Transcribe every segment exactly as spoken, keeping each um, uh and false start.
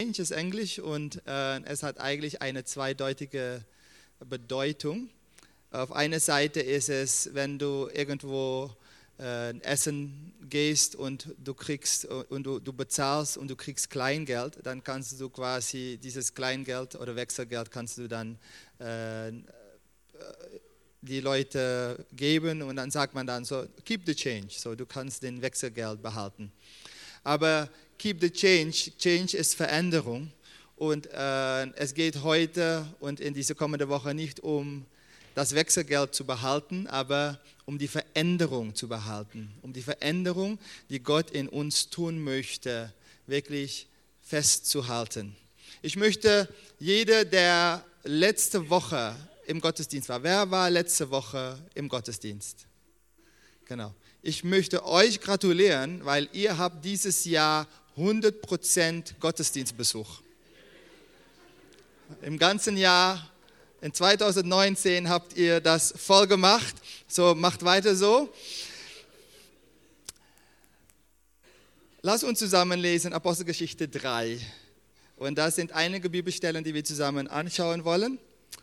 Change ist Englisch und äh, es hat eigentlich eine zweideutige Bedeutung. Auf einer Seite ist es, wenn du irgendwo äh, essen gehst und du kriegst und du, du bezahlst und du kriegst Kleingeld, dann kannst du quasi dieses Kleingeld oder Wechselgeld kannst du dann äh, die Leute geben und dann sagt man dann so, keep the change, so du kannst den Wechselgeld behalten. Aber keep the change, change ist Veränderung und äh, es geht heute und in dieser kommenden Woche nicht um das Wechselgeld zu behalten, aber um die Veränderung zu behalten, um die Veränderung, die Gott in uns tun möchte, wirklich festzuhalten. Ich möchte jeder, der letzte Woche im Gottesdienst war, wer war letzte Woche im Gottesdienst? Genau. Ich möchte euch gratulieren, weil ihr habt dieses Jahr hundert Prozent Gottesdienstbesuch. Im ganzen Jahr, in zwanzig neunzehn, habt ihr das voll gemacht. So, macht weiter so. Lass uns zusammen lesen Apostelgeschichte drei. Und das sind einige Bibelstellen, die wir zusammen anschauen wollen.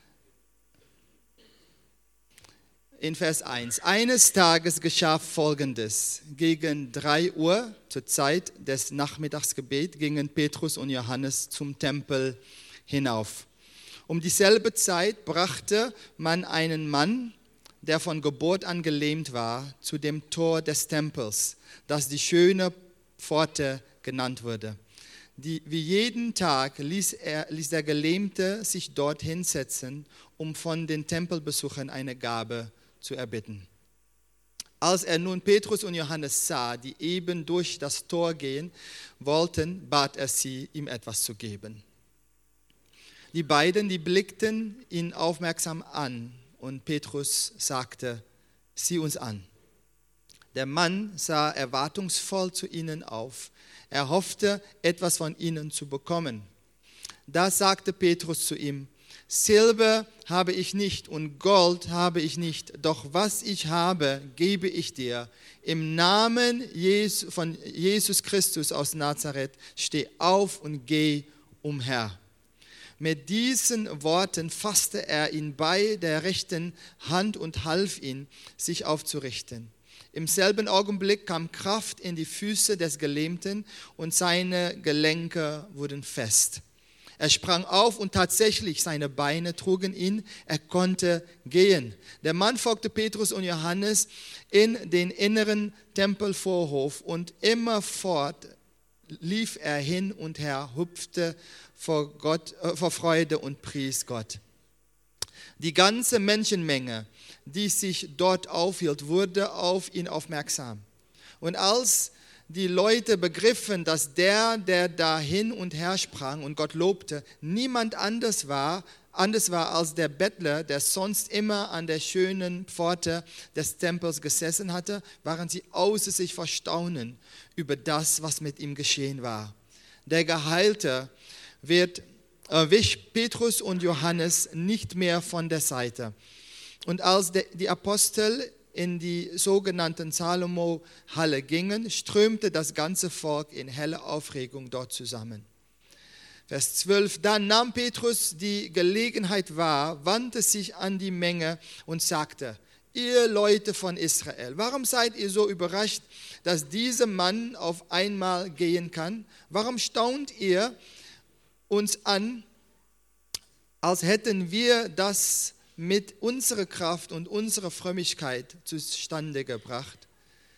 In Vers eins. Eines Tages geschah Folgendes. Gegen drei Uhr, zur Zeit des Nachmittagsgebets, gingen Petrus und Johannes zum Tempel hinauf. Um dieselbe Zeit brachte man einen Mann, der von Geburt an gelähmt war, zu dem Tor des Tempels, das die schöne Pforte genannt wurde. Die, wie jeden Tag ließ, er, ließ der Gelähmte sich dort hinsetzen, um von den Tempelbesuchern eine Gabe zu erbitten. Als er nun Petrus und Johannes sah, die eben durch das Tor gehen wollten, bat er sie, ihm etwas zu geben. Die beiden, die blickten ihn aufmerksam an und Petrus sagte, sieh uns an. Der Mann sah erwartungsvoll zu ihnen auf. Er hoffte, etwas von ihnen zu bekommen. Da sagte Petrus zu ihm, Silber habe ich nicht und Gold habe ich nicht, doch was ich habe, gebe ich dir. Im Namen Jesu, von Jesus Christus aus Nazareth, steh auf und geh umher. Mit diesen Worten fasste er ihn bei der rechten Hand und half ihm, sich aufzurichten. Im selben Augenblick kam Kraft in die Füße des Gelähmten und seine Gelenke wurden fest. Er sprang auf und tatsächlich seine Beine trugen ihn, er konnte gehen. Der Mann folgte Petrus und Johannes in den inneren Tempelvorhof und immerfort lief er hin und her, hüpfte vor, Gott, äh, vor Freude und pries Gott. Die ganze Menschenmenge, die sich dort aufhielt, wurde auf ihn aufmerksam. Und als die Leute begriffen, dass der, der da hin und her sprang und Gott lobte, niemand anders war, anders war als der Bettler, der sonst immer an der schönen Pforte des Tempels gesessen hatte, waren sie außer sich vor Staunen über das, was mit ihm geschehen war. Der Geheilte wird, äh, wich Petrus und Johannes nicht mehr von der Seite. Und als de, die Apostel in die sogenannten Salomo-Halle gingen, strömte das ganze Volk in heller Aufregung dort zusammen. Vers zwölf, dann nahm Petrus die Gelegenheit wahr, wandte sich an die Menge und sagte, ihr Leute von Israel, warum seid ihr so überrascht, dass dieser Mann auf einmal gehen kann? Warum staunt ihr uns an, als hätten wir das mit unserer Kraft und unserer Frömmigkeit zustande gebracht?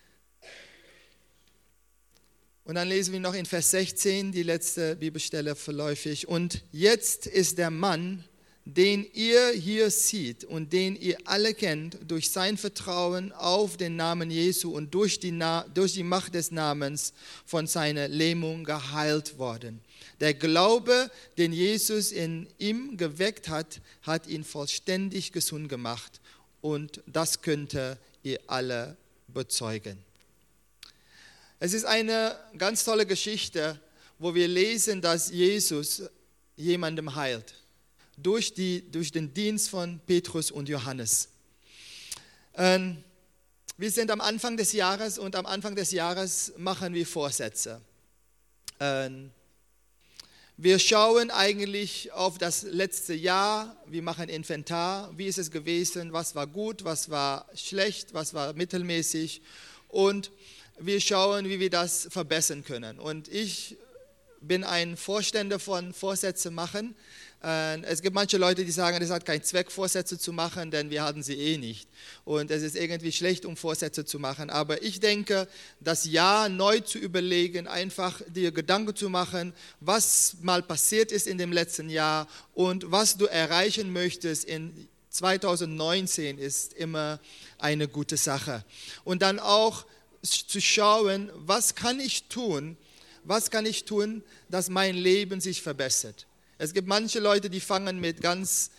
Und dann lesen wir noch in Vers sechzehn, die letzte Bibelstelle verläufig. Und jetzt ist der Mann, den ihr hier seht und den ihr alle kennt, durch sein Vertrauen auf den Namen Jesu und durch die, Na- durch die Macht des Namens von seiner Lähmung geheilt worden. Der Glaube, den Jesus in ihm geweckt hat, hat ihn vollständig gesund gemacht. Und das könnt ihr alle bezeugen. Es ist eine ganz tolle Geschichte, wo wir lesen, dass Jesus jemandem heilt. Durch, die, durch den Dienst von Petrus und Johannes. Ähm, wir sind am Anfang des Jahres und am Anfang des Jahres machen wir Vorsätze. Ähm, Wir schauen eigentlich auf das letzte Jahr, wir machen Inventar, wie ist es gewesen, was war gut, was war schlecht, was war mittelmäßig und wir schauen, wie wir das verbessern können. Und ich bin ein Vorständer von Vorsätze machen. Es gibt manche Leute, die sagen, es hat keinen Zweck, Vorsätze zu machen, denn wir hatten sie eh nicht. Und es ist irgendwie schlecht, um Vorsätze zu machen. Aber ich denke, das Jahr neu zu überlegen, einfach dir Gedanken zu machen, was mal passiert ist in dem letzten Jahr und was du erreichen möchtest in zweitausendneunzehn, ist immer eine gute Sache. Und dann auch zu schauen, was kann ich tun, was kann ich tun, dass mein Leben sich verbessert. Es gibt manche Leute, die fangen mit ganz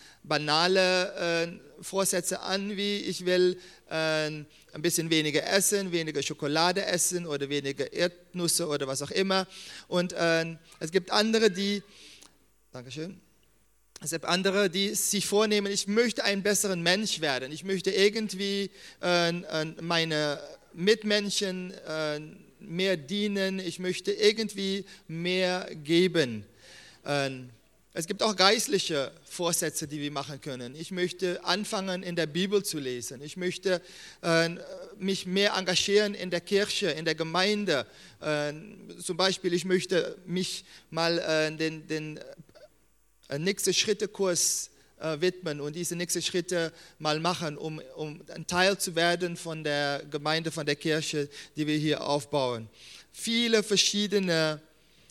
banalen äh, Vorsätzen an, wie ich will äh, ein bisschen weniger essen, weniger Schokolade essen oder weniger Erdnüsse oder was auch immer. Und äh, es gibt andere, die, Dankeschön, es gibt andere, die sich vornehmen, ich möchte ein besserer Mensch werden. Ich möchte irgendwie äh, meine Mitmenschen äh, mehr dienen. Ich möchte irgendwie mehr geben. Äh, Es gibt auch geistliche Vorsätze, die wir machen können. Ich möchte anfangen, in der Bibel zu lesen. Ich möchte äh, mich mehr engagieren in der Kirche, in der Gemeinde. Äh, zum Beispiel, ich möchte mich mal äh, den, den äh, nächsten Schritte-Kurs äh, widmen und diese nächsten Schritte mal machen, um, um ein Teil zu werden von der Gemeinde, von der Kirche, die wir hier aufbauen. Viele verschiedene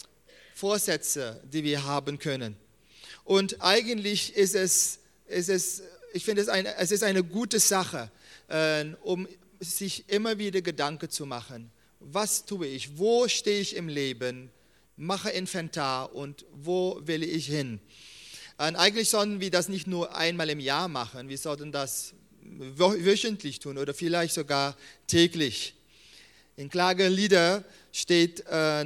Vorsätze, die wir haben können. Und eigentlich ist es, ist es ich finde, es, eine, es ist eine gute Sache, äh, um sich immer wieder Gedanken zu machen. Was tue ich? Wo stehe ich im Leben? Mache Inventar und wo will ich hin? Und eigentlich sollten wir das nicht nur einmal im Jahr machen, wir sollten das wöchentlich tun oder vielleicht sogar täglich. In Klagelieder steht, äh,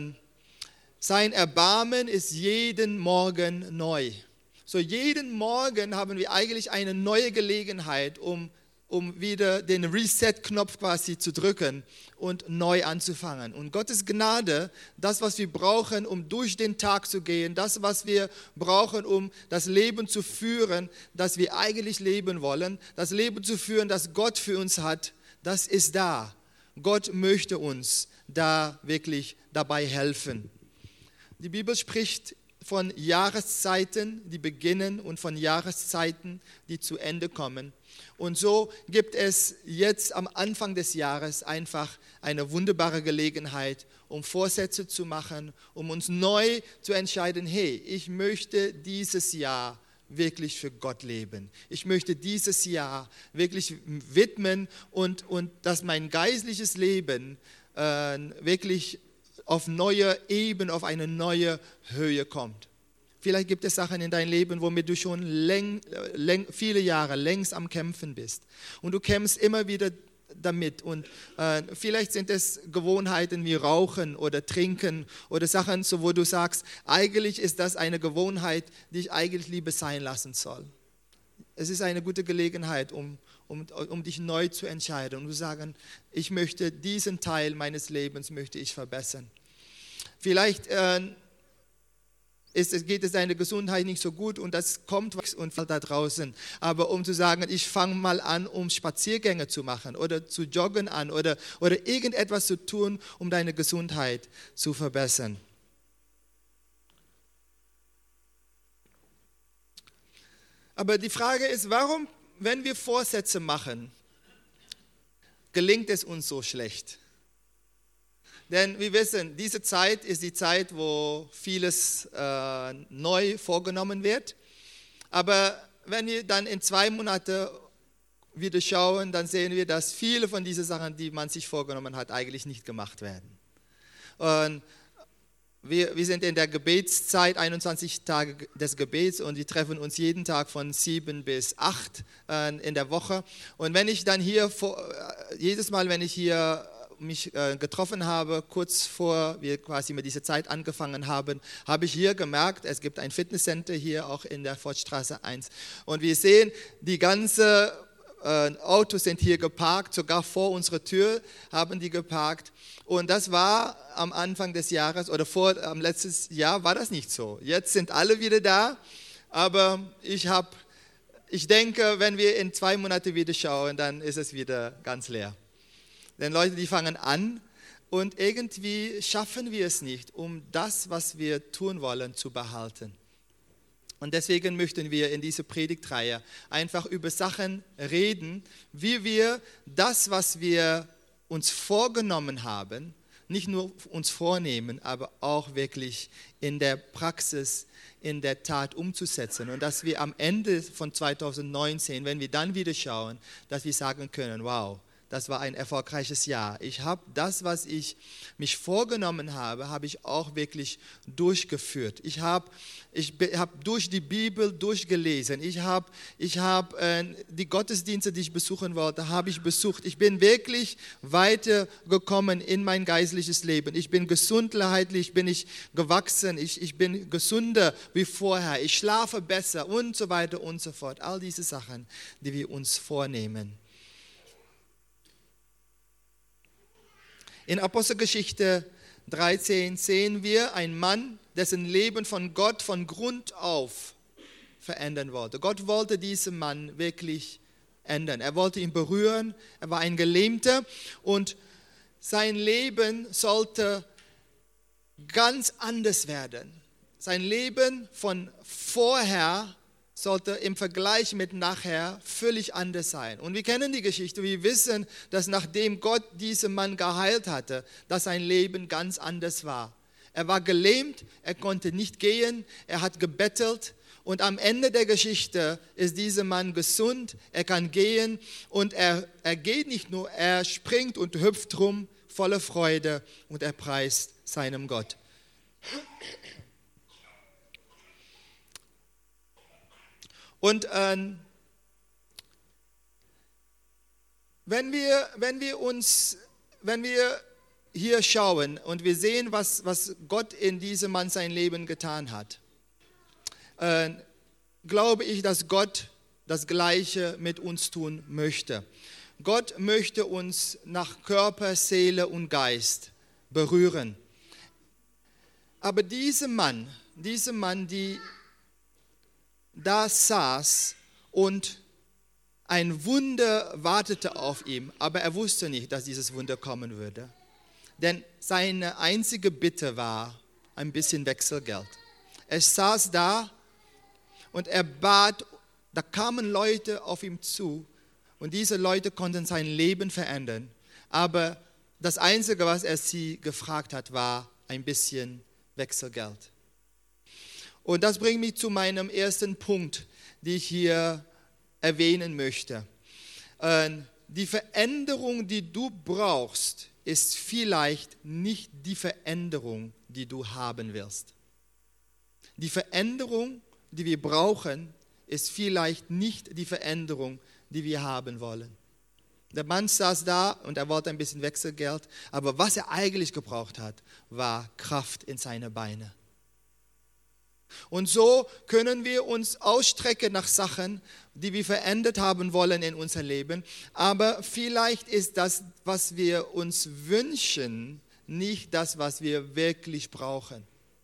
sein Erbarmen ist jeden Morgen neu. So jeden Morgen haben wir eigentlich eine neue Gelegenheit, um, um wieder den Reset-Knopf quasi zu drücken und neu anzufangen. Und Gottes Gnade, das, was wir brauchen, um durch den Tag zu gehen, das, was wir brauchen, um das Leben zu führen, das wir eigentlich leben wollen, das Leben zu führen, das Gott für uns hat, das ist da. Gott möchte uns da wirklich dabei helfen. Die Bibel spricht von Jahreszeiten, die beginnen und von Jahreszeiten, die zu Ende kommen. Und so gibt es jetzt am Anfang des Jahres einfach eine wunderbare Gelegenheit, um Vorsätze zu machen, um uns neu zu entscheiden, hey, ich möchte dieses Jahr wirklich für Gott leben. Ich möchte dieses Jahr wirklich widmen und, und dass mein geistliches Leben äh, wirklich auf neue Ebene, auf eine neue Höhe kommt. Vielleicht gibt es Sachen in deinem Leben, womit du schon läng, läng, viele Jahre längst am Kämpfen bist. Und du kämpfst immer wieder damit. Und äh, vielleicht sind es Gewohnheiten wie Rauchen oder Trinken oder Sachen, so, wo du sagst, eigentlich ist das eine Gewohnheit, die ich eigentlich lieber sein lassen soll. Es ist eine gute Gelegenheit, um, um, um dich neu zu entscheiden und zu sagen, ich möchte diesen Teil meines Lebens möchte ich verbessern. Vielleicht äh, ist, geht es deiner Gesundheit nicht so gut und das kommt und fällt da draußen. Aber um zu sagen, ich fange mal an, um Spaziergänge zu machen oder zu joggen an oder, oder irgendetwas zu tun, um deine Gesundheit zu verbessern. Aber die Frage ist, warum, wenn wir Vorsätze machen, gelingt es uns so schlecht? Denn wir wissen, diese Zeit ist die Zeit, wo vieles äh, neu vorgenommen wird. Aber wenn wir dann in zwei Monaten wieder schauen, dann sehen wir, dass viele von diesen Sachen, die man sich vorgenommen hat, eigentlich nicht gemacht werden. Und Wir, wir sind in der Gebetszeit, einundzwanzig Tage des Gebets und wir treffen uns jeden Tag von sieben bis acht äh, in der Woche. Und wenn ich dann hier, vor, äh, jedes Mal, wenn ich hier mich äh, getroffen habe, kurz vor wir quasi mit dieser Zeit angefangen haben, habe ich hier gemerkt, es gibt ein Fitnesscenter hier auch in der Forststraße eins. Und wir sehen die ganze äh, Autos sind hier geparkt, sogar vor unserer Tür haben die geparkt. Und das war am Anfang des Jahres oder vor am letzten Jahr war das nicht so. Jetzt sind alle wieder da, aber ich habe, ich denke, wenn wir in zwei Monaten wieder schauen, dann ist es wieder ganz leer. Denn Leute, die fangen an und irgendwie schaffen wir es nicht, um das, was wir tun wollen, zu behalten. Und deswegen möchten wir in dieser Predigtreihe einfach über Sachen reden, wie wir das, was wir uns vorgenommen haben, nicht nur uns vornehmen, aber auch wirklich in der Praxis, in der Tat umzusetzen. Und dass wir am Ende von zwanzig neunzehn, wenn wir dann wieder schauen, dass wir sagen können, wow, das war ein erfolgreiches Jahr. Ich habe das, was ich mich vorgenommen habe, habe ich auch wirklich durchgeführt. Ich habe ich hab durch die Bibel durchgelesen. Ich habe ich hab, äh, die Gottesdienste, die ich besuchen wollte, habe ich besucht. Ich bin wirklich weitergekommen in mein geistliches Leben. Ich bin gesundheitlich, bin ich gewachsen. Ich, ich bin gesünder wie vorher. Ich schlafe besser und so weiter und so fort. All diese Sachen, die wir uns vornehmen. In Apostelgeschichte dreizehn sehen wir einen Mann, dessen Leben von Gott von Grund auf verändern wollte. Gott wollte diesen Mann wirklich ändern. Er wollte ihn berühren. Er war ein Gelähmter und sein Leben sollte ganz anders werden. Sein Leben von vorher sollte im Vergleich mit nachher völlig anders sein. Und wir kennen die Geschichte, wir wissen, dass nachdem Gott diesen Mann geheilt hatte, dass sein Leben ganz anders war. Er war gelähmt, er konnte nicht gehen, er hat gebettelt und am Ende der Geschichte ist dieser Mann gesund, er kann gehen und er, er geht nicht nur, er springt und hüpft rum voller Freude und er preist seinem Gott. Und ähm, wenn wir, wenn wir uns, wenn wir hier schauen und wir sehen, was, was Gott in diesem Mann sein Leben getan hat, äh, glaube ich, dass Gott das Gleiche mit uns tun möchte. Gott möchte uns nach Körper, Seele und Geist berühren. Aber dieser Mann, dieser Mann, die da saß und ein Wunder wartete auf ihn, aber er wusste nicht, dass dieses Wunder kommen würde. Denn seine einzige Bitte war ein bisschen Wechselgeld. Er saß da und er bat, da kamen Leute auf ihn zu und diese Leute konnten sein Leben verändern. Aber das Einzige, was er sie gefragt hat, war ein bisschen Wechselgeld. Und das bringt mich zu meinem ersten Punkt, den ich hier erwähnen möchte. Die Veränderung, die du brauchst, ist vielleicht nicht die Veränderung, die du haben wirst. Die Veränderung, die wir brauchen, ist vielleicht nicht die Veränderung, die wir haben wollen. Der Mann saß da und er wollte ein bisschen Wechselgeld, aber was er eigentlich gebraucht hat, war Kraft in seine Beine. Und so können wir uns ausstrecken nach Sachen, die wir verändert haben wollen in unser Leben. Aber vielleicht ist das, was wir uns wünschen, nicht das, was wir wirklich brauchen.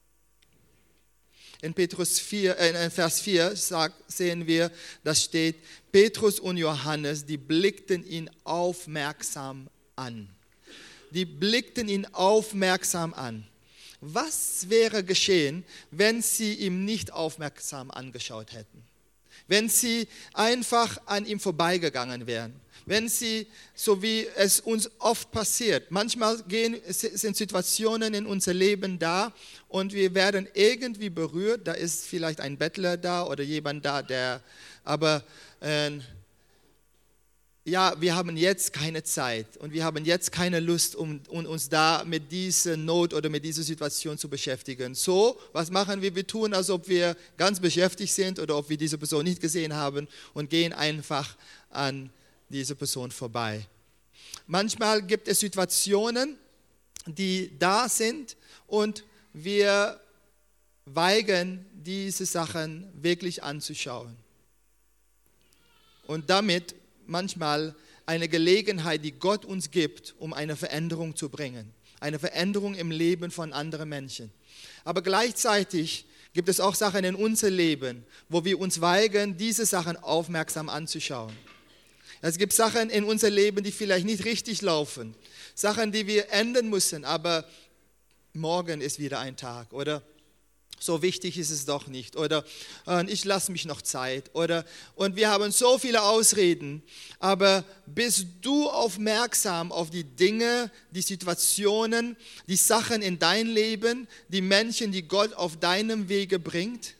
In Petrus vier, äh, in Vers vier sagt, sehen wir, das steht, Petrus und Johannes, die blickten ihn aufmerksam an. Die blickten ihn aufmerksam an. Was wäre geschehen, wenn sie ihm nicht aufmerksam angeschaut hätten? Wenn sie einfach an ihm vorbeigegangen wären? Wenn sie, so wie es uns oft passiert, manchmal gehen, sind Situationen in unser Leben da und wir werden irgendwie berührt, da ist vielleicht ein Bettler da oder jemand da, der, aber äh, ja, wir haben jetzt keine Zeit und wir haben jetzt keine Lust, um, um uns da mit dieser Not oder mit dieser Situation zu beschäftigen. So, was machen wir? Wir tun, als ob wir ganz beschäftigt sind oder ob wir diese Person nicht gesehen haben und gehen einfach an diese Person vorbei. Manchmal gibt es Situationen, die da sind und wir weigern, diese Sachen wirklich anzuschauen. Und damit manchmal eine Gelegenheit, die Gott uns gibt, um eine Veränderung zu bringen. Eine Veränderung im Leben von anderen Menschen. Aber gleichzeitig gibt es auch Sachen in unserem Leben, wo wir uns weigern, diese Sachen aufmerksam anzuschauen. Es gibt Sachen in unserem Leben, die vielleicht nicht richtig laufen. Sachen, die wir ändern müssen, aber morgen ist wieder ein Tag, oder? So wichtig ist es doch nicht, oder äh, ich lasse mich noch Zeit, oder und wir haben so viele Ausreden, aber bist du aufmerksam auf die Dinge, die Situationen, die Sachen in dein Leben, die Menschen, die Gott auf deinem Wege bringt?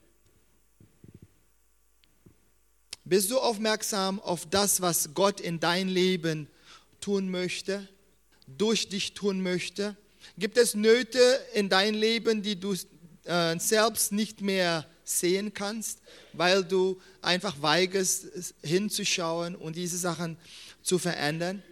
Bist du aufmerksam auf das, was Gott in dein Leben tun möchte, durch dich tun möchte? Gibt es Nöte in dein Leben, die du äh, selbst nicht mehr sehen kannst, weil du einfach weigerst, hinzuschauen und diese Sachen zu verändern?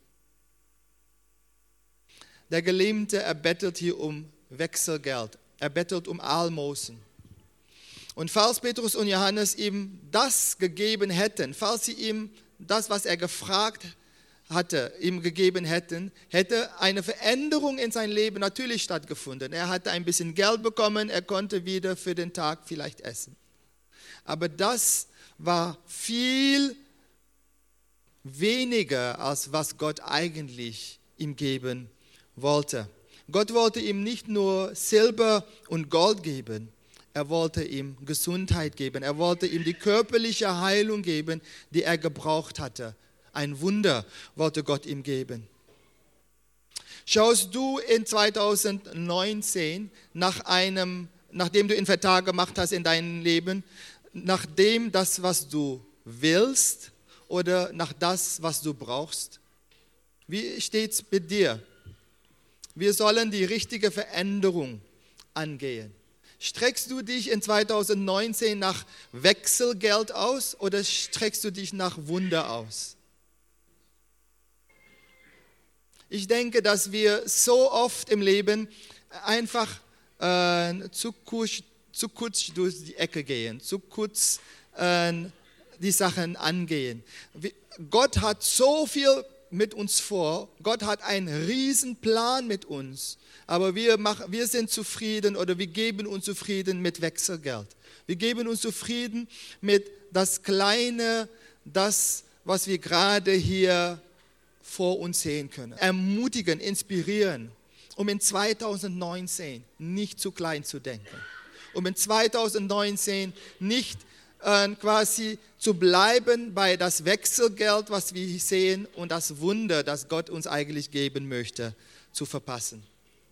Der Gelähmte, er bettelt hier um Wechselgeld, er bettelt um Almosen. Und falls Petrus und Johannes ihm das gegeben hätten, falls sie ihm das, was er gefragt hatte, ihm gegeben hätten, hätte eine Veränderung in sein Leben natürlich stattgefunden. Er hatte ein bisschen Geld bekommen, er konnte wieder für den Tag vielleicht essen. Aber das war viel weniger, als was Gott eigentlich ihm geben wollte. Gott wollte ihm nicht nur Silber und Gold geben, er wollte ihm Gesundheit geben, er wollte ihm die körperliche Heilung geben, die er gebraucht hatte. Ein Wunder wollte Gott ihm geben. Schaust du in zweitausendneunzehn nach einem, nachdem du einen Vertrag gemacht hast in deinem Leben, nach dem das, was du willst oder nach das, was du brauchst? Wie steht es mit dir? Wir sollen die richtige Veränderung angehen. Streckst du dich in zweitausendneunzehn nach Wechselgeld aus oder streckst du dich nach Wunder aus? Ich denke, dass wir so oft im Leben einfach äh, zu, kurz, zu kurz durch die Ecke gehen, zu kurz äh, die Sachen angehen. Gott hat so viel mit uns vor, Gott hat einen riesen Plan mit uns, aber wir, machen, wir sind zufrieden oder wir geben uns zufrieden mit Wechselgeld. Wir geben uns zufrieden mit das Kleine, das, was wir gerade hier vor uns sehen können. Ermutigen, inspirieren, um in zweitausendneunzehn nicht zu klein zu denken. Um in zweitausendneunzehn nicht äh, quasi zu bleiben bei das Wechselgeld, was wir sehen und das Wunder, das Gott uns eigentlich geben möchte, zu verpassen.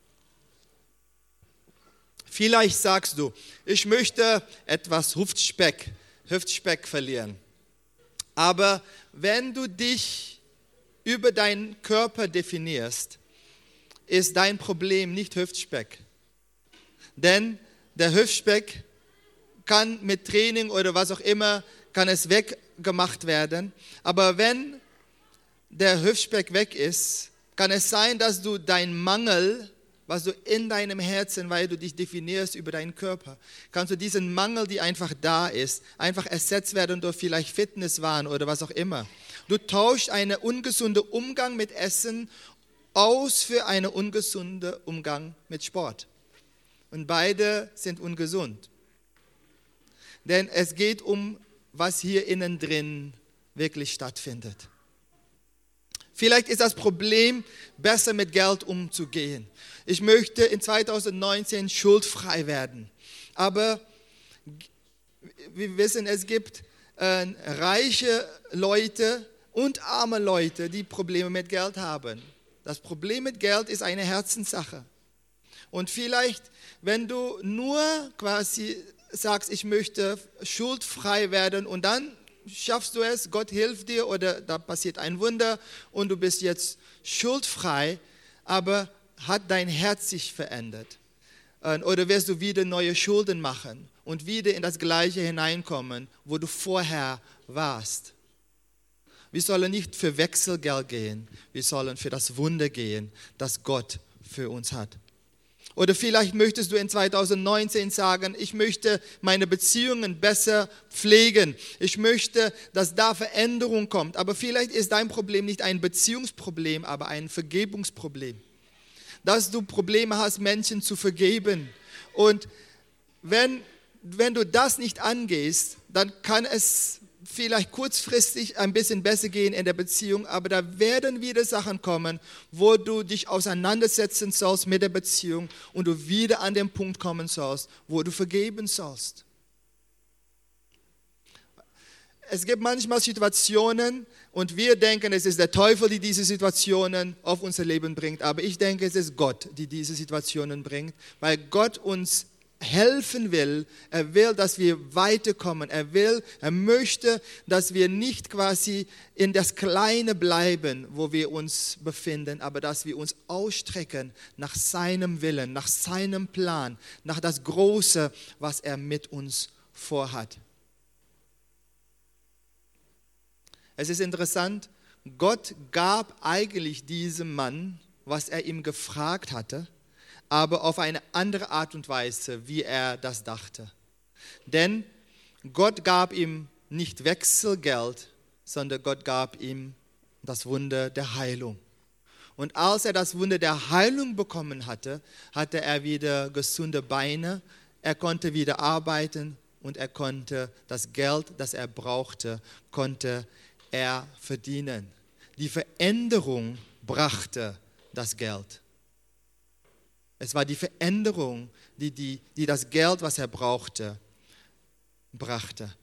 Vielleicht sagst du, ich möchte etwas Hüftspeck, Hüftspeck verlieren. Aber wenn du dich über deinen Körper definierst, ist dein Problem nicht Hüftspeck. Denn der Hüftspeck kann mit Training oder was auch immer, kann es weggemacht werden. Aber wenn der Hüftspeck weg ist, kann es sein, dass du deinen Mangel, was du in deinem Herzen, weil du dich definierst über deinen Körper, kannst du diesen Mangel, die einfach da ist, einfach ersetzt werden durch vielleicht Fitnesswahn oder was auch immer. Du tauschst einen ungesunden Umgang mit Essen aus für einen ungesunden Umgang mit Sport. Und beide sind ungesund. Denn es geht um, was hier innen drin wirklich stattfindet. Vielleicht ist das Problem, besser mit Geld umzugehen. Ich möchte in zweitausendneunzehn schuldfrei werden. Aber wir wissen, es gibt äh, reiche Leute und arme Leute, die Probleme mit Geld haben. Das Problem mit Geld ist eine Herzenssache. Und vielleicht, wenn du nur quasi sagst, ich möchte schuldfrei werden und dann schaffst du es, Gott hilft dir oder da passiert ein Wunder und du bist jetzt schuldfrei, aber hat dein Herz sich verändert? Oder wirst du wieder neue Schulden machen und wieder in das Gleiche hineinkommen, wo du vorher warst? Wir sollen nicht für Wechselgeld gehen, wir sollen für das Wunder gehen, das Gott für uns hat. Oder vielleicht möchtest du in zweitausendneunzehn sagen, ich möchte meine Beziehungen besser pflegen. Ich möchte, dass da Veränderung kommt. Aber vielleicht ist dein Problem nicht ein Beziehungsproblem, aber ein Vergebungsproblem. Dass du Probleme hast, Menschen zu vergeben. Und wenn, wenn du das nicht angehst, dann kann es vielleicht kurzfristig ein bisschen besser gehen in der Beziehung, aber da werden wieder Sachen kommen, wo du dich auseinandersetzen sollst mit der Beziehung und du wieder an den Punkt kommen sollst, wo du vergeben sollst. Es gibt manchmal Situationen und wir denken, es ist der Teufel, der diese Situationen auf unser Leben bringt, aber ich denke, es ist Gott, der diese Situationen bringt, weil Gott uns helfen will. Er will, dass wir weiterkommen. Er will, er möchte, dass wir nicht quasi in das Kleine bleiben, wo wir uns befinden, aber dass wir uns ausstrecken nach seinem Willen, nach seinem Plan, nach das Große, was er mit uns vorhat. Es ist interessant, Gott gab eigentlich diesem Mann, was er ihm gefragt hatte, aber auf eine andere Art und Weise, wie er das dachte. Denn Gott gab ihm nicht Wechselgeld, sondern Gott gab ihm das Wunder der Heilung. Und als er das Wunder der Heilung bekommen hatte, hatte er wieder gesunde Beine, er konnte wieder arbeiten und er konnte das Geld, das er brauchte, konnte er verdienen. Die Veränderung brachte das Geld. Es war die Veränderung, die, die, die das Geld, was er brauchte, brachte.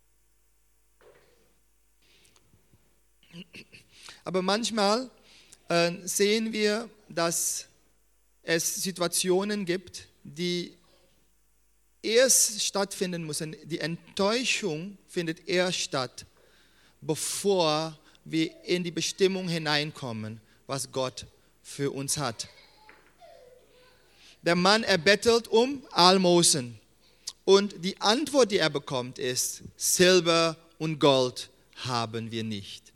Aber manchmal äh, sehen wir, dass es Situationen gibt, die erst stattfinden müssen. Die Enttäuschung findet erst statt, bevor wir in die Bestimmung hineinkommen, was Gott für uns hat. Der Mann erbettelt um Almosen und die Antwort, die er bekommt, ist: Silber und Gold haben wir nicht.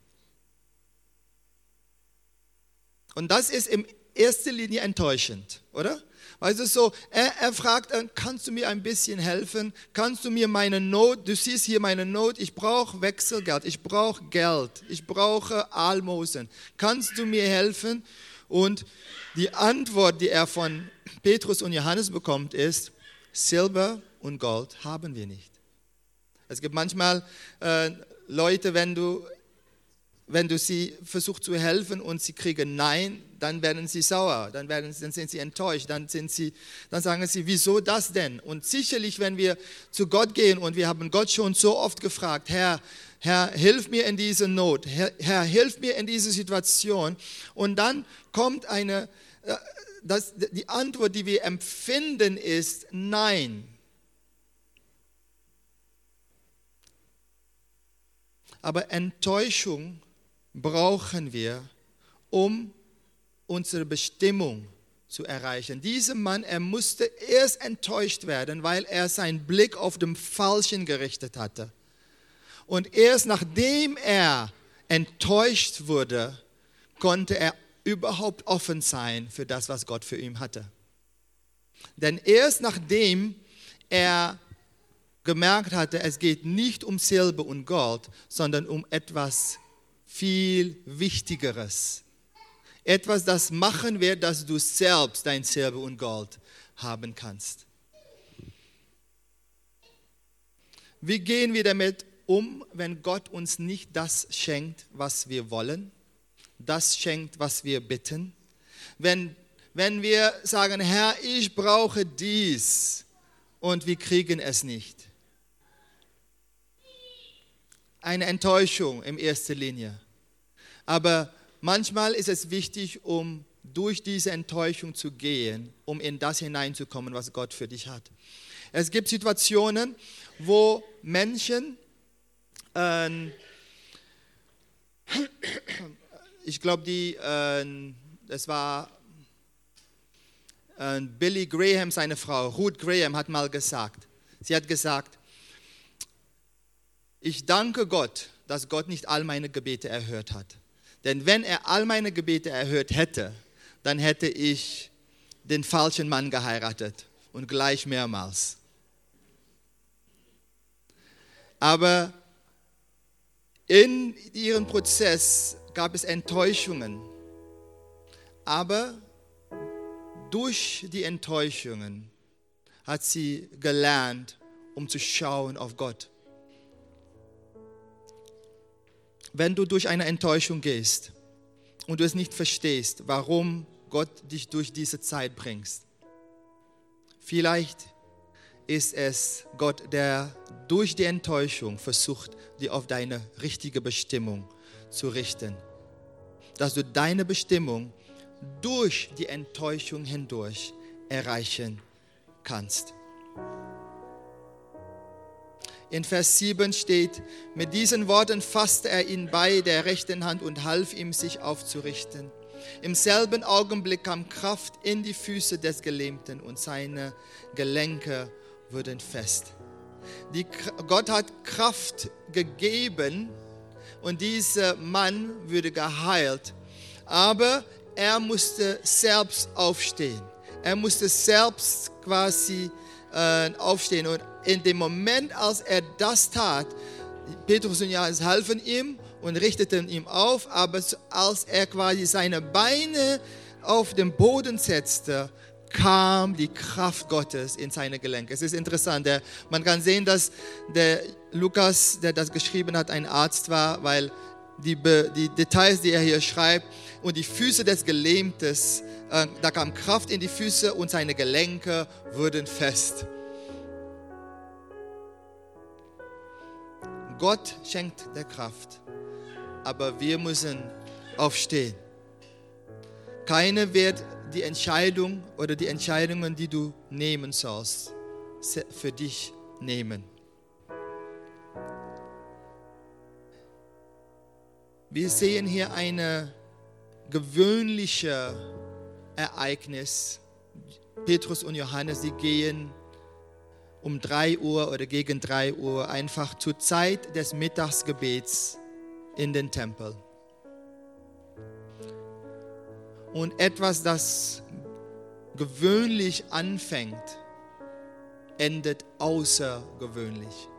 Und das ist in erster Linie enttäuschend, oder? Also so, er, er fragt, kannst du mir ein bisschen helfen? Kannst du mir meine Not, du siehst hier meine Not, ich brauche Wechselgeld, ich brauche Geld, ich brauche Almosen. Kannst du mir helfen? Und die Antwort, die er von Petrus und Johannes bekommt, ist: Silber und Gold haben wir nicht. Es gibt manchmal äh, Leute, wenn du, wenn du sie versuchst zu helfen und sie kriegen Nein, dann werden sie sauer, dann, werden, dann sind sie enttäuscht, dann, sind sie, dann sagen sie, wieso das denn? Und sicherlich, wenn wir zu Gott gehen und wir haben Gott schon so oft gefragt, Herr, Herr, hilf mir in diese Not, Herr, Herr, hilf mir in diese Situation. Und dann kommt eine, das, die Antwort, die wir empfinden, ist Nein. Aber Enttäuschung brauchen wir, um unsere Bestimmung zu erreichen. Dieser Mann, er musste erst enttäuscht werden, weil er seinen Blick auf den Falschen gerichtet hatte. Und erst nachdem er enttäuscht wurde, konnte er überhaupt offen sein für das, was Gott für ihn hatte. Denn erst nachdem er gemerkt hatte, es geht nicht um Silber und Gold, sondern um etwas viel Wichtigeres. Etwas, das machen wird, dass du selbst dein Silber und Gold haben kannst. Wie gehen wir damit um, wenn Gott uns nicht das schenkt, was wir wollen, das schenkt, was wir bitten? Wenn, wenn wir sagen, Herr, ich brauche dies und wir kriegen es nicht. Eine Enttäuschung in erster Linie. Aber manchmal ist es wichtig, um durch diese Enttäuschung zu gehen, um in das hineinzukommen, was Gott für dich hat. Es gibt Situationen, wo Menschen, äh, ich glaube, die, äh, das war äh, Billy Graham, seine Frau, Ruth Graham, hat mal gesagt, sie hat gesagt, ich danke Gott, dass Gott nicht all meine Gebete erhört hat. Denn wenn er all meine Gebete erhört hätte, dann hätte ich den falschen Mann geheiratet und gleich mehrmals. Aber in ihrem Prozess gab es Enttäuschungen. Aber durch die Enttäuschungen hat sie gelernt, um zu schauen auf Gott. Wenn du durch eine Enttäuschung gehst und du es nicht verstehst, warum Gott dich durch diese Zeit bringt, vielleicht ist es Gott, der durch die Enttäuschung versucht, dich auf deine richtige Bestimmung zu richten. Dass du deine Bestimmung durch die Enttäuschung hindurch erreichen kannst. In Vers sieben steht, mit diesen Worten fasste er ihn bei der rechten Hand und half ihm, sich aufzurichten. Im selben Augenblick kam Kraft in die Füße des Gelähmten und seine Gelenke wurden fest. Die, Gott hat Kraft gegeben und dieser Mann wurde geheilt, aber er musste selbst aufstehen. Er musste selbst quasi äh, aufstehen und in dem Moment, als er das tat, Petrus und Johannes halfen ihm und richteten ihn auf, aber als er quasi seine Beine auf den Boden setzte, kam die Kraft Gottes in seine Gelenke. Es ist interessant, der, man kann sehen, dass der Lukas, der das geschrieben hat, ein Arzt war, weil die, die Details, die er hier schreibt, und die Füße des Gelähmten, äh, da kam Kraft in die Füße und seine Gelenke wurden fest. Gott schenkt der Kraft, aber wir müssen aufstehen. Keiner wird die Entscheidung oder die Entscheidungen, die du nehmen sollst, für dich nehmen. Wir sehen hier ein gewöhnliches Ereignis. Petrus und Johannes, die gehen um drei Uhr oder gegen drei Uhr einfach zur Zeit des Mittagsgebets in den Tempel. Und etwas, das gewöhnlich anfängt, endet außergewöhnlich.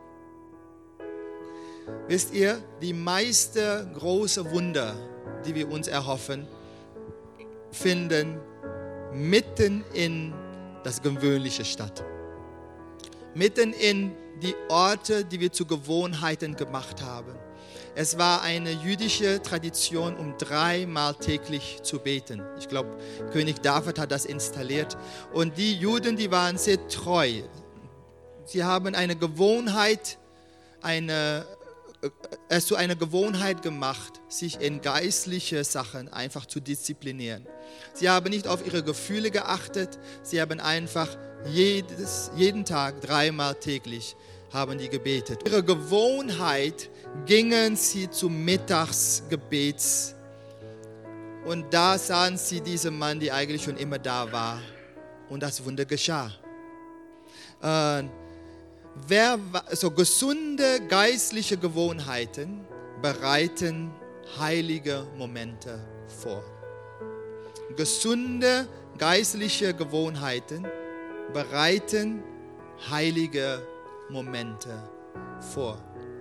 Wisst ihr, die meisten großen Wunder, die wir uns erhoffen, finden mitten in das Gewöhnliche statt. Mitten in die Orte, die wir zu Gewohnheiten gemacht haben. Es war eine jüdische Tradition, um dreimal täglich zu beten. Ich glaube, König David hat das installiert. Und die Juden, die waren sehr treu. Sie haben eine Gewohnheit, eine, es zu einer Gewohnheit gemacht, sich in geistliche Sachen einfach zu disziplinieren. Sie haben nicht auf ihre Gefühle geachtet, sie haben einfach jedes, jeden Tag, dreimal täglich, haben die gebetet. Ihre Gewohnheit gingen sie zum Mittagsgebet und da sahen sie diesen Mann, der eigentlich schon immer da war, und das Wunder geschah. Äh, wer, so gesunde geistliche Gewohnheiten bereiten heilige Momente vor. Gesunde geistliche Gewohnheiten bereiten heilige Momente vor.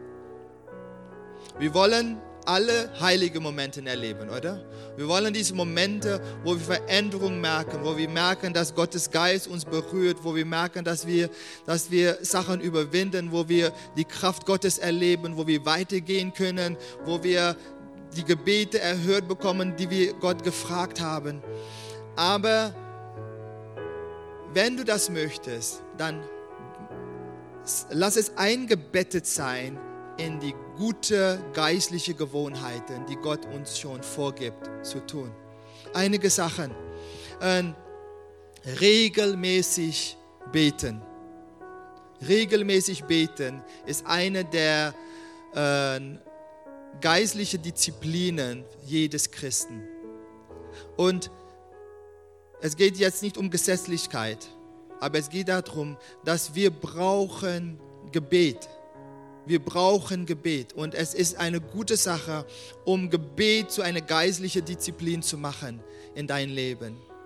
Wir wollen alle heilige Momente erleben, oder? Wir wollen diese Momente, wo wir Veränderung merken, wo wir merken, dass Gottes Geist uns berührt, wo wir merken, dass wir, dass wir Sachen überwinden, wo wir die Kraft Gottes erleben, wo wir weitergehen können, wo wir die Gebete erhört bekommen, die wir Gott gefragt haben. Aber wenn du das möchtest, dann lass es eingebettet sein in die gute geistliche Gewohnheiten, die Gott uns schon vorgibt zu tun. Einige Sachen. Äh, regelmäßig beten. Regelmäßig beten ist eine der äh, geistlichen Disziplinen jedes Christen. Und es geht jetzt nicht um Gesetzlichkeit, aber es geht darum, dass wir brauchen Gebet. Wir brauchen Gebet und es ist eine gute Sache, um Gebet zu einer geistlichen Disziplin zu machen in dein Leben.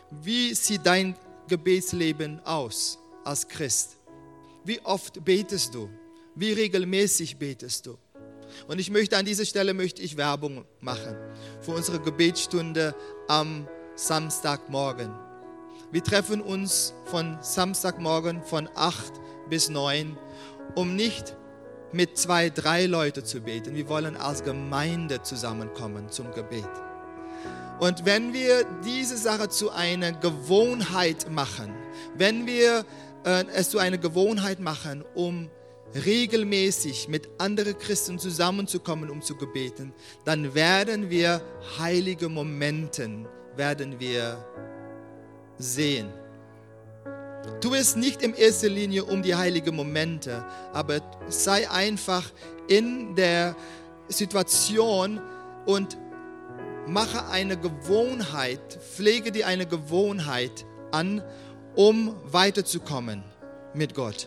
wie sieht dein Gebetsleben aus als Christ? Wie oft betest du? Wie regelmäßig betest du? Und ich möchte an dieser Stelle möchte ich Werbung machen für unsere Gebetsstunde am Samstagmorgen. Wir treffen uns von Samstagmorgen von acht bis neun, um nicht mit zwei, drei Leuten zu beten. Wir wollen als Gemeinde zusammenkommen zum Gebet. Und wenn wir diese Sache zu einer Gewohnheit machen, wenn wir äh, es zu einer Gewohnheit machen, um regelmäßig mit anderen Christen zusammenzukommen, um zu gebeten, dann werden wir heilige Momente, werden wir sehen. Tu es nicht in erster Linie um die heiligen Momente, aber sei einfach in der Situation und mache eine Gewohnheit, pflege dir eine Gewohnheit an, um weiterzukommen mit Gott.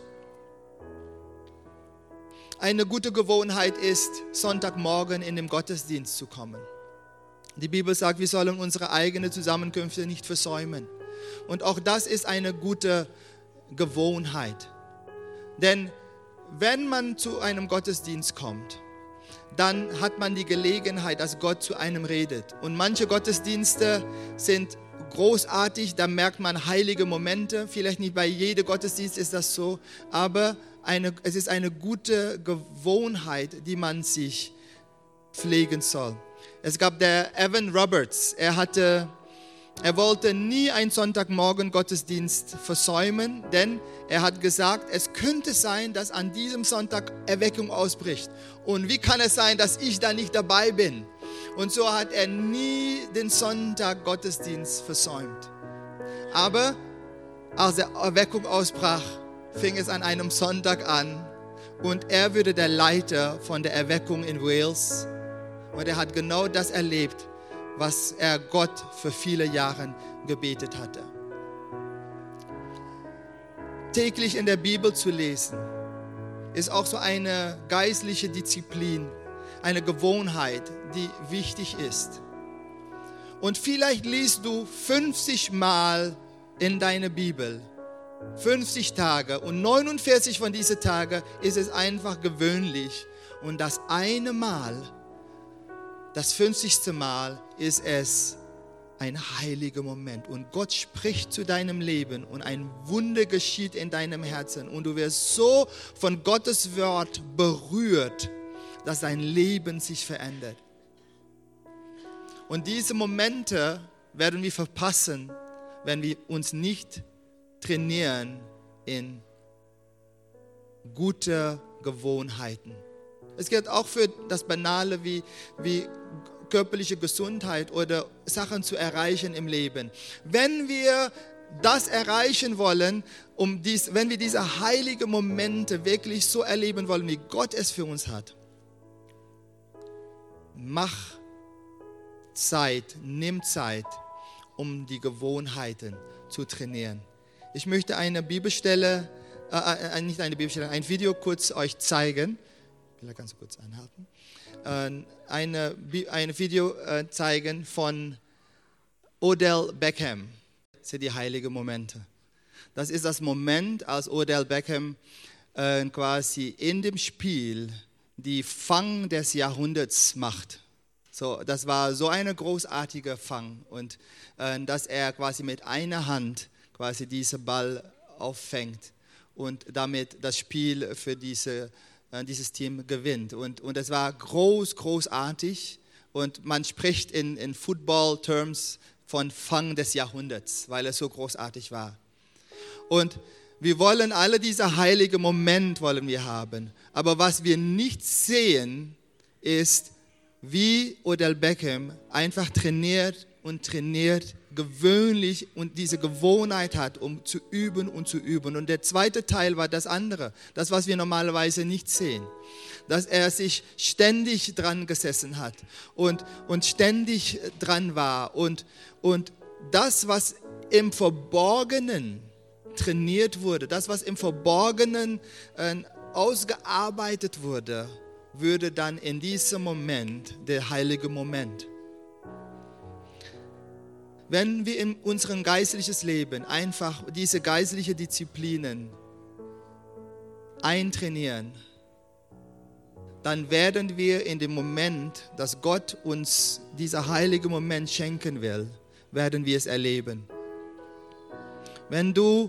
Eine gute Gewohnheit ist, Sonntagmorgen in den Gottesdienst zu kommen. Die Bibel sagt, wir sollen unsere eigenen Zusammenkünfte nicht versäumen. Und auch das ist eine gute Gewohnheit. Denn wenn man zu einem Gottesdienst kommt, dann hat man die Gelegenheit, dass Gott zu einem redet. Und manche Gottesdienste sind großartig, da merkt man heilige Momente. Vielleicht nicht bei jedem Gottesdienst ist das so, aber eine, es ist eine gute Gewohnheit, die man sich pflegen soll. Es gab der Evan Roberts, er hatte... Er wollte nie einen Sonntagmorgen Gottesdienst versäumen, denn er hat gesagt, es könnte sein, dass an diesem Sonntag Erweckung ausbricht. Und wie kann es sein, dass ich da nicht dabei bin? Und so hat er nie den Sonntag Gottesdienst versäumt. Aber als der Erweckung ausbrach, fing es an einem Sonntag an und er wurde der Leiter von der Erweckung in Wales. Und er hat genau das erlebt, was er Gott für viele Jahre gebetet hatte. Täglich in der Bibel zu lesen, ist auch so eine geistliche Disziplin, eine Gewohnheit, die wichtig ist. Und vielleicht liest du fünfzig Mal in deiner Bibel, fünfzig Tage, und neunundvierzig von diesen Tagen ist es einfach gewöhnlich. Und das eine Mal, das fünfzigste Mal ist es ein heiliger Moment und Gott spricht zu deinem Leben und ein Wunder geschieht in deinem Herzen und du wirst so von Gottes Wort berührt, dass dein Leben sich verändert. Und diese Momente werden wir verpassen, wenn wir uns nicht trainieren in gute Gewohnheiten. Es gilt auch für das Banale wie, wie körperliche Gesundheit oder Sachen zu erreichen im Leben. Wenn wir das erreichen wollen, um dies, wenn wir diese heiligen Momente wirklich so erleben wollen, wie Gott es für uns hat, mach Zeit, nimm Zeit, um die Gewohnheiten zu trainieren. Ich möchte eine Bibelstelle, äh, nicht eine Bibelstelle, ein Video kurz euch zeigen. Ich will ganz kurz anhalten. Eine, ein Video zeigen von Odell Beckham. Das sind die heiligen Momente. Das ist das Moment, als Odell Beckham äh, quasi in dem Spiel die Fang des Jahrhunderts macht. So, das war so eine großartige Fang und äh, dass er quasi mit einer Hand quasi diesen Ball auffängt und damit das Spiel für diese dieses Team gewinnt. Und, und es war groß, großartig. Und man spricht in, in Football-Terms von Fang des Jahrhunderts, weil es so großartig war. Und wir wollen alle diese heilige Moment wollen wir haben. Aber was wir nicht sehen, ist, wie Odell Beckham einfach trainiert und trainiert, gewöhnlich und diese Gewohnheit hat, um zu üben und zu üben. Und der zweite Teil war das andere, das, was wir normalerweise nicht sehen. Dass er sich ständig dran gesessen hat und, und ständig dran war. Und, und das, was im Verborgenen trainiert wurde, das, was im Verborgenen äh, ausgearbeitet wurde, würde dann in diesem Moment der heilige Moment. wenn wir in unserem geistlichen Leben einfach diese geistlichen Disziplinen eintrainieren, dann werden wir in dem Moment, dass Gott uns dieser heilige Moment schenken will, werden wir es erleben. Wenn du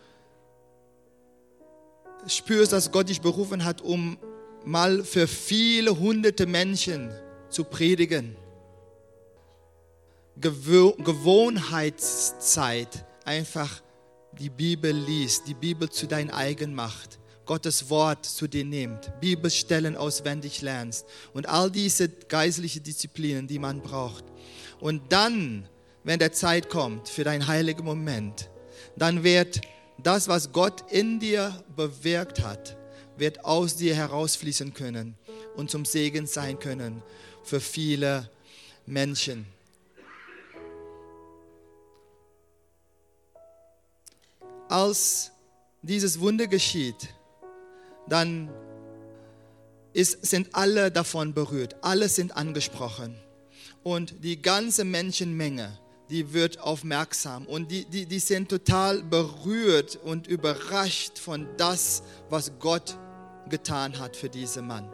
spürst, dass Gott dich berufen hat, um mal für viele hunderte Menschen zu predigen, Gewohnheitszeit, einfach die Bibel liest, die Bibel zu dein eigen macht, Gottes Wort zu dir nimmt, Bibelstellen auswendig lernst und all diese geistlichen Disziplinen, die man braucht. Und dann, wenn der Zeit kommt für deinen heiligen Moment, dann wird das, was Gott in dir bewirkt hat, wird aus dir herausfließen können und zum Segen sein können für viele Menschen. Als dieses Wunder geschieht, dann ist, sind alle davon berührt, alle sind angesprochen und die ganze Menschenmenge, die wird aufmerksam und die, die, die sind total berührt und überrascht von das, was Gott getan hat für diesen Mann.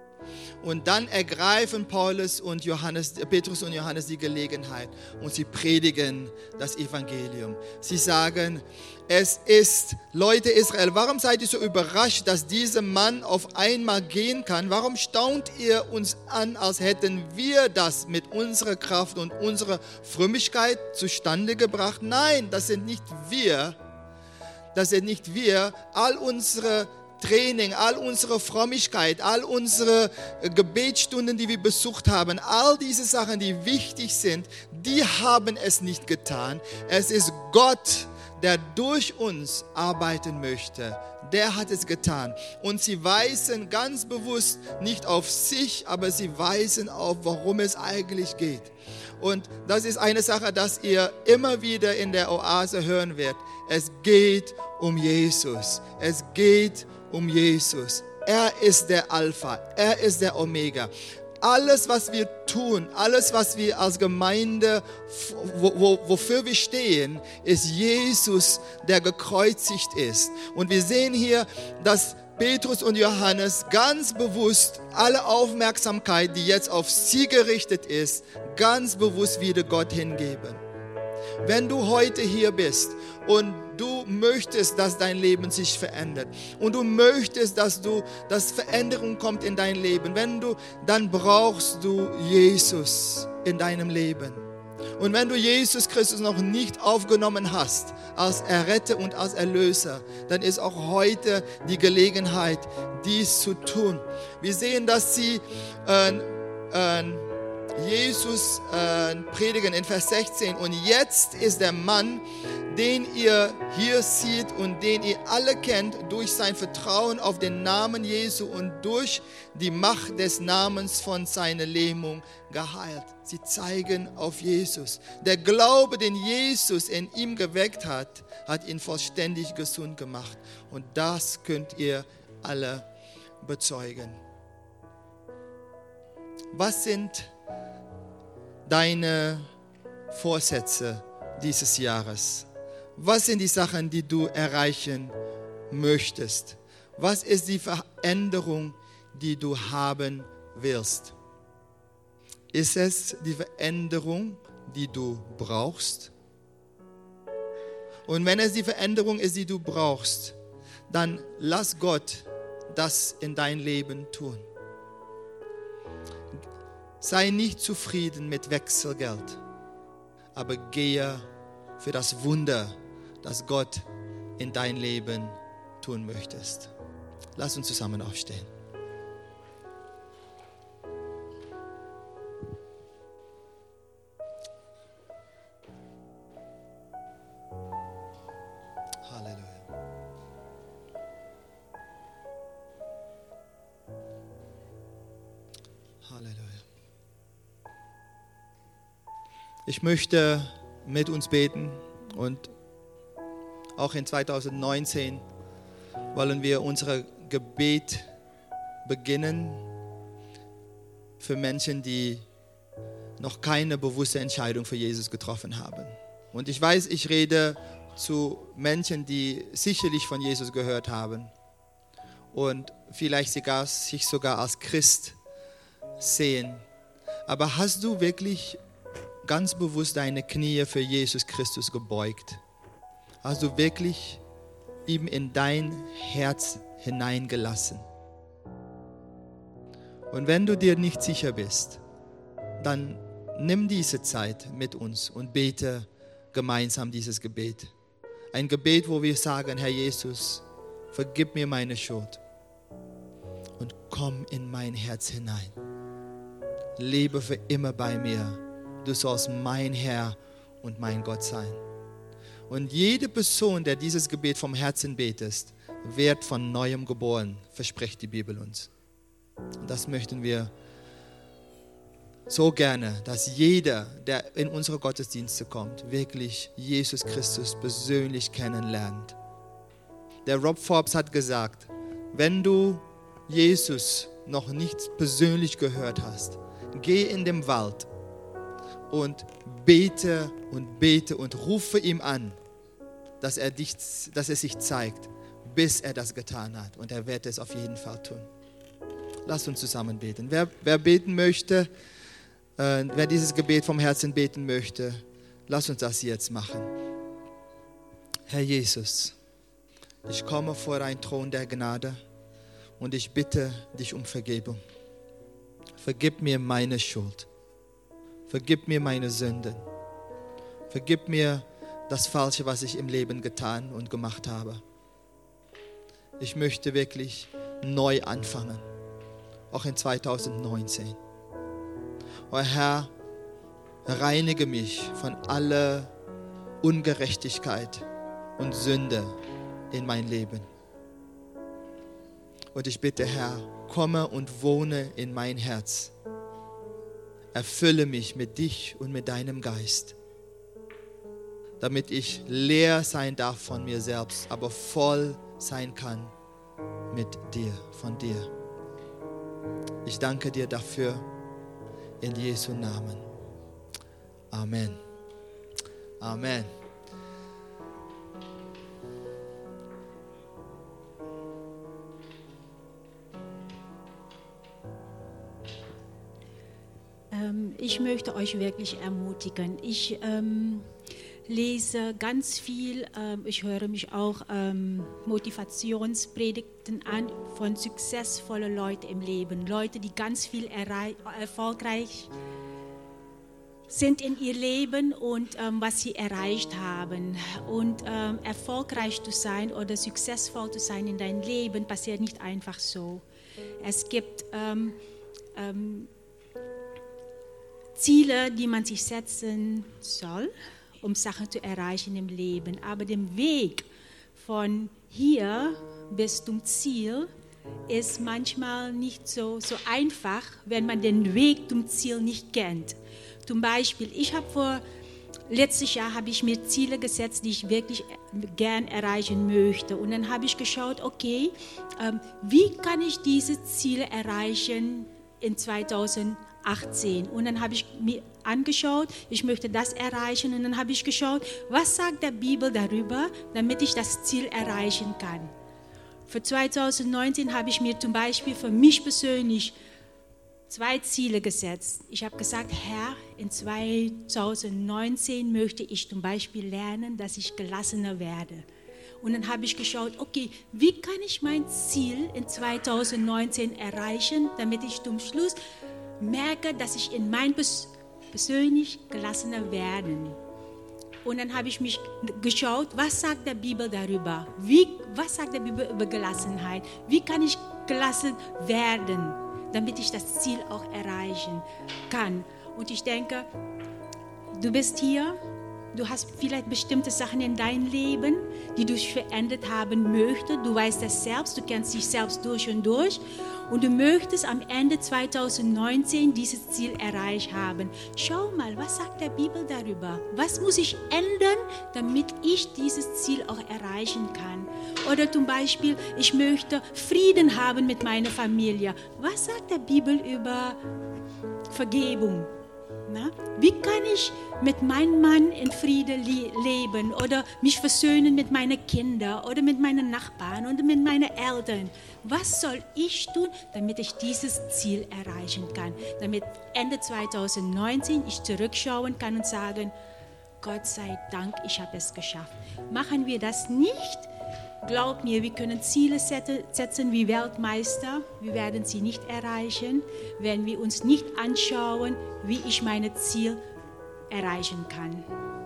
Und dann ergreifen Paulus und Johannes, Petrus und Johannes die Gelegenheit und sie predigen das Evangelium. Sie sagen, es ist, Leute Israel, warum seid ihr so überrascht, dass dieser Mann auf einmal gehen kann? Warum staunt ihr uns an, als hätten wir das mit unserer Kraft und unserer Frömmigkeit zustande gebracht? Nein, das sind nicht wir. Das sind nicht wir. All unsere Training, all unsere Frömmigkeit, all unsere Gebetsstunden, die wir besucht haben, all diese Sachen, die wichtig sind, die haben es nicht getan. Es ist Gott, der durch uns arbeiten möchte. Der hat es getan. Und sie weisen ganz bewusst nicht auf sich, aber sie weisen auf, worum es eigentlich geht. Und das ist eine Sache, dass ihr immer wieder in der Oase hören werdet. Es geht um Jesus. Es geht um um Jesus. Er ist der Alpha, er ist der Omega. Alles, was wir tun, alles, was wir als Gemeinde, wo, wo, wofür wir stehen, ist Jesus, der gekreuzigt ist. Und wir sehen hier, dass Petrus und Johannes ganz bewusst alle Aufmerksamkeit, die jetzt auf sie gerichtet ist, ganz bewusst wieder Gott hingeben. Wenn du heute hier bist und du möchtest, dass dein Leben sich verändert und du möchtest, dass du, dass Veränderung kommt in dein Leben, wenn du, dann brauchst du Jesus in deinem Leben. Und wenn du Jesus Christus noch nicht aufgenommen hast als Erretter und als Erlöser, dann ist auch heute die Gelegenheit, dies zu tun. Wir sehen, dass sie äh, äh, Jesus äh, predigen in Vers sechzehn. Und jetzt ist der Mann, den ihr hier seht und den ihr alle kennt, durch sein Vertrauen auf den Namen Jesu und durch die Macht des Namens von seiner Lähmung geheilt. Sie zeigen auf Jesus. Der Glaube, den Jesus in ihm geweckt hat, hat ihn vollständig gesund gemacht. Und das könnt ihr alle bezeugen. Was sind deine Vorsätze dieses Jahres? Was sind die Sachen, die du erreichen möchtest? Was ist die Veränderung, die du haben willst? Ist es die Veränderung, die du brauchst? Und wenn es die Veränderung ist, die du brauchst, dann lass Gott das in dein Leben tun. Sei nicht zufrieden mit Wechselgeld, aber gehe für das Wunder, das Gott in dein Leben tun möchtest. Lass uns zusammen aufstehen. Halleluja. Halleluja. Ich möchte mit uns beten und auch in zwanzig neunzehn wollen wir unser Gebet beginnen für Menschen, die noch keine bewusste Entscheidung für Jesus getroffen haben. Und ich weiß, ich rede zu Menschen, die sicherlich von Jesus gehört haben und vielleicht sogar, sich sogar als Christ sehen. Aber hast du wirklich ganz bewusst deine Knie für Jesus Christus gebeugt? Hast du wirklich ihm in dein Herz hineingelassen? Und wenn du dir nicht sicher bist, dann nimm diese Zeit mit uns und bete gemeinsam dieses Gebet. Ein Gebet, wo wir sagen, Herr Jesus, vergib mir meine Schuld und komm in mein Herz hinein. Lebe für immer bei mir. Du sollst mein Herr und mein Gott sein. Und jede Person, der dieses Gebet vom Herzen betet, wird von Neuem geboren, verspricht die Bibel uns. Und das möchten wir so gerne, dass jeder, der in unsere Gottesdienste kommt, wirklich Jesus Christus persönlich kennenlernt. Der Rob Forbes hat gesagt, wenn du Jesus noch nicht persönlich gehört hast, geh in den Wald und bete und bete und rufe ihm an, dass er, dich, dass er sich zeigt, bis er das getan hat. Und er wird es auf jeden Fall tun. Lasst uns zusammen beten. Wer, wer beten möchte, äh, wer dieses Gebet vom Herzen beten möchte, lasst uns das jetzt machen. Herr Jesus, ich komme vor deinen Thron der Gnade und ich bitte dich um Vergebung. Vergib mir meine Schuld. Vergib mir meine Sünden. Vergib mir das Falsche, was ich im Leben getan und gemacht habe. Ich möchte wirklich neu anfangen, auch in zweitausendneunzehn. Oh Herr, reinige mich von aller Ungerechtigkeit und Sünde in mein Leben. Und ich bitte, Herr, komme und wohne in mein Herz. Erfülle mich mit dich und mit deinem Geist, damit ich leer sein darf von mir selbst, aber voll sein kann mit dir, von dir. Ich danke dir dafür in Jesu Namen. Amen. Amen. Ich möchte euch wirklich ermutigen. Ich ähm, lese ganz viel, ähm, ich höre mich auch ähm, Motivationspredigten an von succesvollen Leuten im Leben. Leute, die ganz viel erfolgreich sind in ihr Leben und ähm, was sie erreicht haben. Und ähm, erfolgreich zu sein oder successvoll zu sein in deinem Leben passiert nicht einfach so. Es gibt ähm, ähm, Ziele, die man sich setzen soll, um Sachen zu erreichen im Leben. Aber der Weg von hier bis zum Ziel ist manchmal nicht so, so einfach, wenn man den Weg zum Ziel nicht kennt. Zum Beispiel, ich habe vor, letztes Jahr habe ich mir Ziele gesetzt, die ich wirklich gern erreichen möchte. Und dann habe ich geschaut, okay, ähm, wie kann ich diese Ziele erreichen in zweitausendachtzehn? Und dann habe ich mir angeschaut, ich möchte das erreichen. Und dann habe ich geschaut, was sagt der Bibel darüber, damit ich das Ziel erreichen kann. Für zweitausendneunzehn habe ich mir zum Beispiel für mich persönlich zwei Ziele gesetzt. Ich habe gesagt, Herr, in zweitausendneunzehn möchte ich zum Beispiel lernen, dass ich gelassener werde. Und dann habe ich geschaut, okay, wie kann ich mein Ziel in zweitausendneunzehn erreichen, damit ich zum Schluss merke, dass ich in mein Pers- persönlich gelassener werde. Und dann habe ich mich geschaut, was sagt der Bibel darüber? Wie, was sagt der Bibel über Gelassenheit? Wie kann ich gelassen werden, damit ich das Ziel auch erreichen kann? Und ich denke, du bist hier, du hast vielleicht bestimmte Sachen in deinem Leben, die du verändert haben möchtest. Du weißt das selbst, du kennst dich selbst durch und durch. Und du möchtest am Ende zweitausendneunzehn dieses Ziel erreicht haben. Schau mal, was sagt der Bibel darüber? Was muss ich ändern, damit ich dieses Ziel auch erreichen kann? Oder zum Beispiel, ich möchte Frieden haben mit meiner Familie. Was sagt der Bibel über Vergebung? Na? Wie kann ich mit meinem Mann in Frieden le- leben oder mich versöhnen mit meinen Kindern oder mit meinen Nachbarn oder mit meinen Eltern? Was soll ich tun, damit ich dieses Ziel erreichen kann? Damit Ende zwanzig neunzehn ich zurückschauen kann und sagen, Gott sei Dank, ich habe es geschafft. Machen wir das nicht? Glaub mir, wir können Ziele setzen wie Weltmeister. Wir werden sie nicht erreichen, wenn wir uns nicht anschauen, wie ich meine Ziel erreichen kann.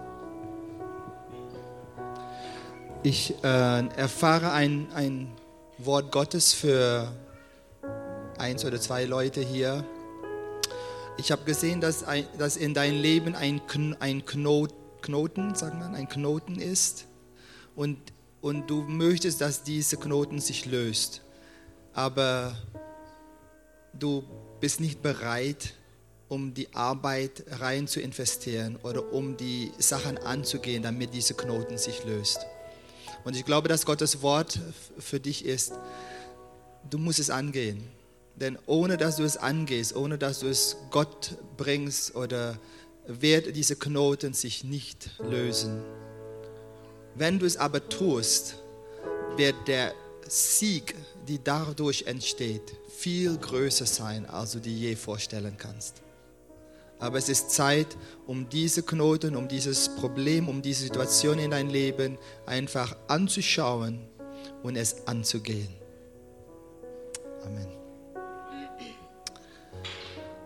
Ich äh, erfahre ein, ein Wort Gottes für eins oder zwei Leute hier. Ich habe gesehen, dass, ein, dass in deinem Leben ein, ein Knoten, Knoten, sagt man, ein Knoten ist und Und du möchtest, dass dieser Knoten sich löst. Aber du bist nicht bereit, um die Arbeit rein zu investieren oder um die Sachen anzugehen, damit dieser Knoten sich löst. Und ich glaube, dass Gottes Wort für dich ist, du musst es angehen. Denn ohne, dass du es angehst, ohne, dass du es Gott bringst, oder wird dieser Knoten sich nicht lösen. Wenn du es aber tust, wird der Sieg, der dadurch entsteht, viel größer sein, als du dir je vorstellen kannst. Aber es ist Zeit, um diese Knoten, um dieses Problem, um diese Situation in dein Leben einfach anzuschauen und es anzugehen. Amen.